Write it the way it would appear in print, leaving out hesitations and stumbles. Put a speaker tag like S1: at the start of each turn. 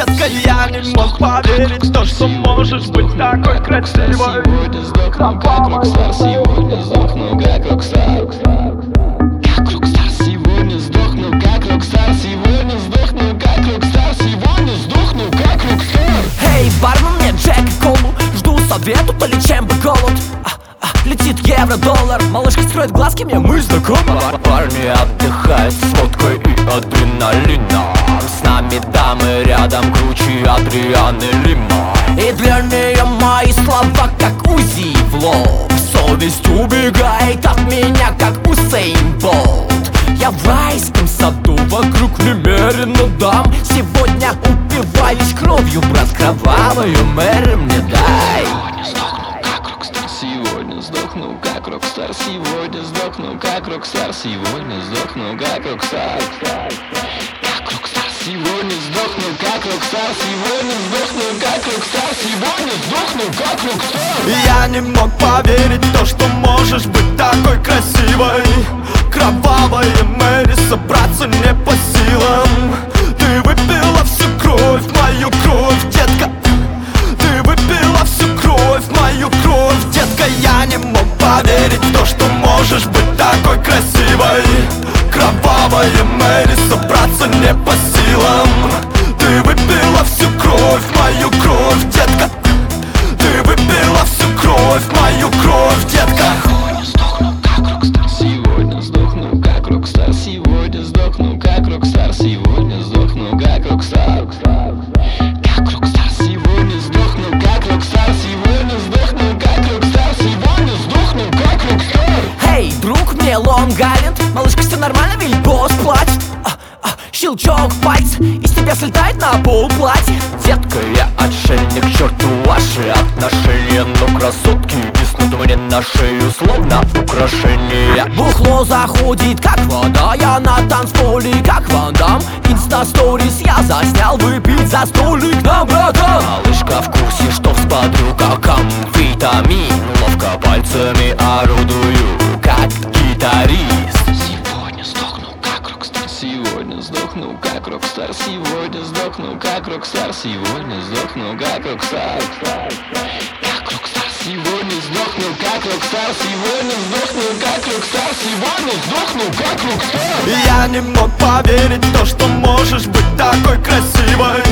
S1: детка, я не мог поверить в то, что можешь быть такой красивой.
S2: Сегодня сдохну как рокстар, сегодня сдохну как рокстар. Как рокстар, сегодня сдохну как рокстар, сегодня сдохну как рокстар, сегодня сдохну как рокстар.
S3: Эй, бармен, мне Джек и колу, жду совету, то ли чем бы голод. Летит евро-доллар, малышка строит глазки, мы знакомы.
S4: Парни отдыхают с водкой и адреналином. С нами дамы рядом круче Адрианы Лима.
S3: И для нее мои слова как УЗИ в лоб. Совесть убегает от меня, как Усейн Болт. Я в райском саду, вокруг немерено дам. Сегодня упиваюсь кровью, брат, кровавую Мэри мне дай.
S2: Сегодня сдохну как рокстар, сегодня сдохну как рокстар, сегодня сдохну как рокстар. Как рокстар, сегодня сдохну как рокстар, сегодня сдохну как рокстар, сегодня сдохну как рокстар.
S1: Я не мог поверить в то, что можешь быть такой красивой. Кровавая Мэри, собраться не по силам. Ты выпила всю кровь, мою кровь, детка. Ты выпила всю кровь, мою кровь, детка. Я не мог поверить в то, что можешь быть такой красивой. Кровавая Мэри, собраться не по силам. Ты выпила всю кровь, мою кровь, детка. Ты выпила всю кровь, мою кровь, детка.
S2: Сегодня сдохну как рокстар, сегодня сдохну как рокстар, сегодня сдохну как рокстар. Как рокстар, сегодня сдохну как рокстар, сегодня сдохну как рокстар, сегодня сдохну как рокстар.
S3: Эй, друг, мне Лонг Айленд, малышка, все нормально, ведь босс плачет. Щелчок пальца, из тебя слетает на пол платье.
S4: Детка, я отшельник, к черту ваши отношения. Но красотки виснут мне на шею, словно украшения.
S3: Бухло заходит, как вода, я на танцполе, как Ван Дам. Инста-сторис я заснял, выпить за столик на братан.
S4: Малышка в курсе, что взбодрю, как амфетамин. Ловко пальцами орудую, как гитарист.
S2: Сегодня сдохну как рокстар, сегодня сдохну как рокстар, сегодня сдохну как рокстар, сегодня сдохну как рокстар. Как рокстар, сегодня сдохну как рокстар, сегодня сдохну как рокстар, сегодня сдохну как рокстар.
S1: Я не мог поверить в то, что можешь быть такой красивой.